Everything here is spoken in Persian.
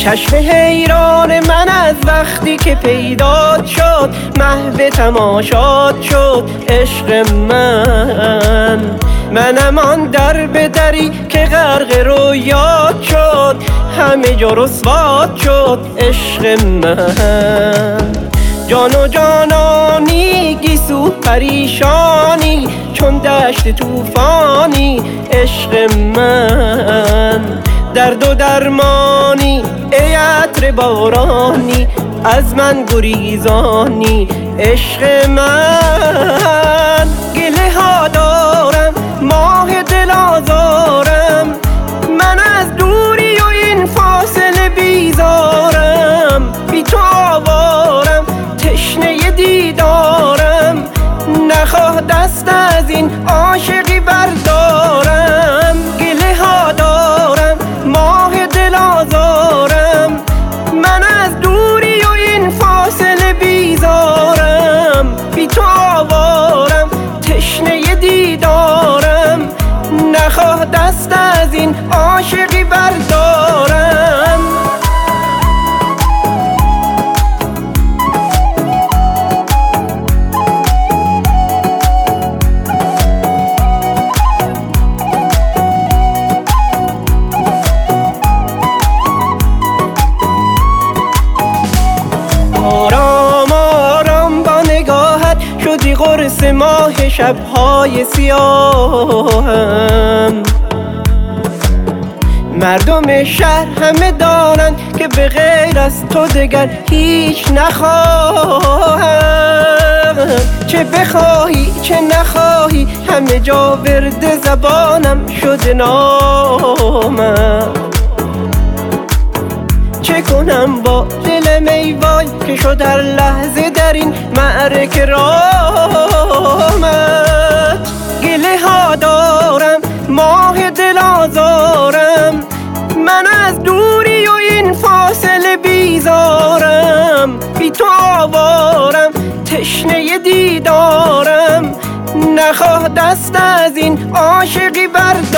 چشم حیران من از وقتی که پیدا شد، محو تماشات شد عشق منم آن در به دری که غرق رویات شد، همه جا رسوات شد عشق من. جان و جانانی گیسو پریشانی، چون دشت طوفانی عشق من. درد و درمانی ای عطر بارانی، از من گریزانی عشق من. گله ها دارم ماه دل آزارم، من از دوری و این فاصله بیزارم. بی تو آوارم تشنه دیدارم، نخواه دست از این عاشقی بردارم. گله ها دارم ماه دل آزارم، من از دوری و این فاصله بیزارم. بی تو آوارم تشنه دیدارم، نخواه دست از این عاشقی بردارم. آرام آرام با نگاهت شدی قرص ماه شبهای سیاهم. مردم شهر همه دانند که به غیر از تو دگر هیچ نخواهم. چه بخواهی چه نخواهی همه جا ورد زبانم شده نامم. چه کنم با دلم ای وای که شد هر لحظه در این معرکه رامت. گله ها دارم ماه دل آزارم، من از دوری و این فاصله بیزارم. بی تو آوارم تشنه دیدارم، نخواه دست از این عاشقی بردارم.